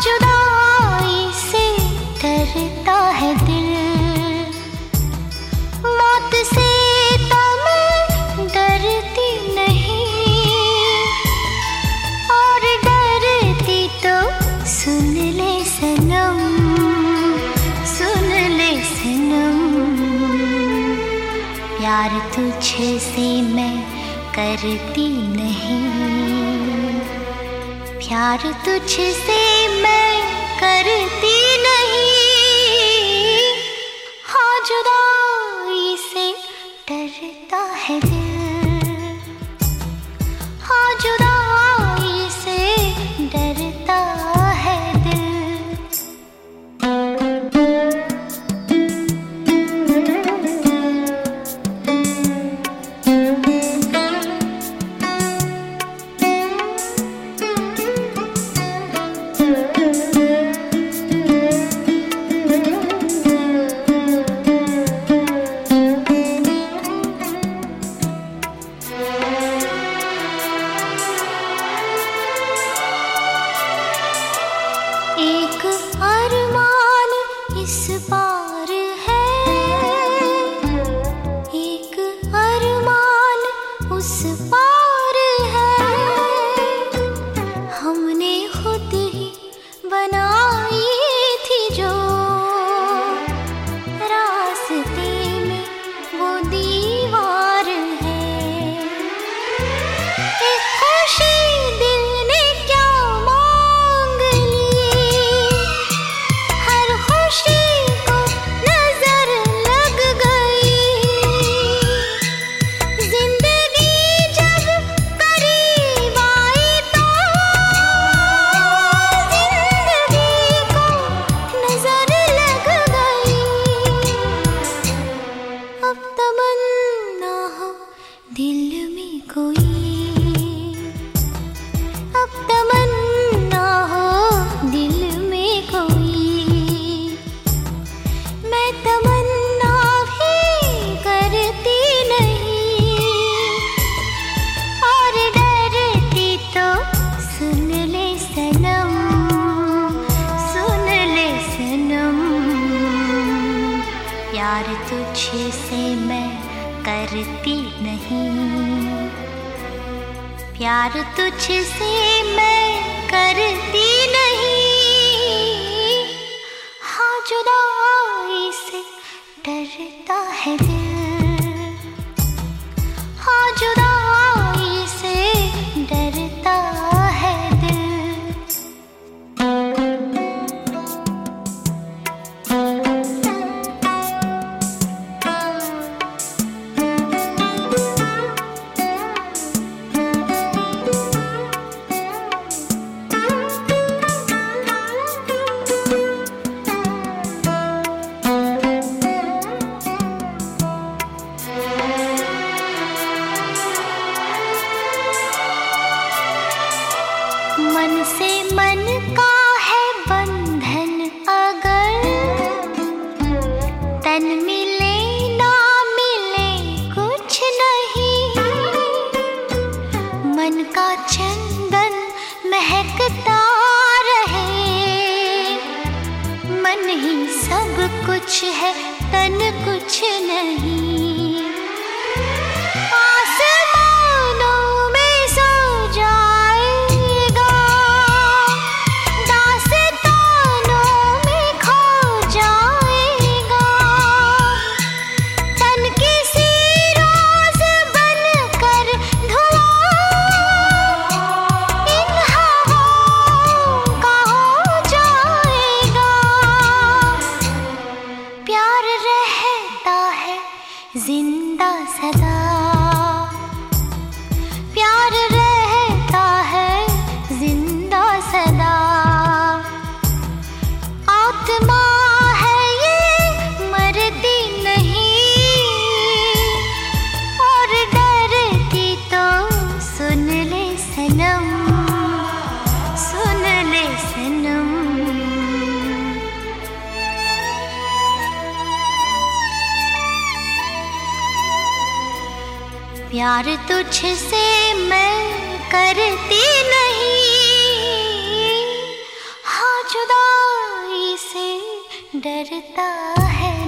जुदाई से डरता है दिल, मौत से तो मैं डरती नहीं, और डरती तो सुन ले सनम, सुन ले सनम। प्यार तुझसे मैं करती नहीं, प्यार तुझसे मैं करती नहीं। हाँ जुदाई से डरता है दिल, हाँ जुदाई से डरता है दिल। एक अरमान इस पार है, एक अरमान उस पार है, हमने खुद ही बनाई थी जो रास्ते में वो दीवार है। एक खुशी दिल ने क्या मांग ली, हर खुशी को नजर लग गई, जिंदगी जब करीब आई तो जिंदगी को नजर लग गई। अब तमन्ना हो दिल में कोई, अब तमन्ना हो दिल में कोई, मैं तमन्ना भी करती नहीं, और डरती तो सुन ले सनम, सुन ले सनम। प्यार तुझसे मैं करती नहीं, प्यार तुझसे मैं करती नहीं। हाँ जुदाई से डरता है दिल, हाँ जुदाई से डरता है दिल। मन से मन का है बंधन अगर, तन मिले ना मिले कुछ नहीं, मन का चंदन महकता रहे, मन ही सब कुछ है तन कुछ नहीं। आसमानों में सो जाएगा, दास्तानों में खो जाएगा, तन किसी रोज बनकर धुआं इन हवाओं का हो जाएगा। प्यार रहता है जिंदा सदा, प्यार रहता है जिंदा सदा, आत्मा है ये मरती नहीं, और डरती तो सुन ले सनम, सुन ले सनम। प्यार तुझसे मैं करती नहीं, हाँ जुदाई से डरता है।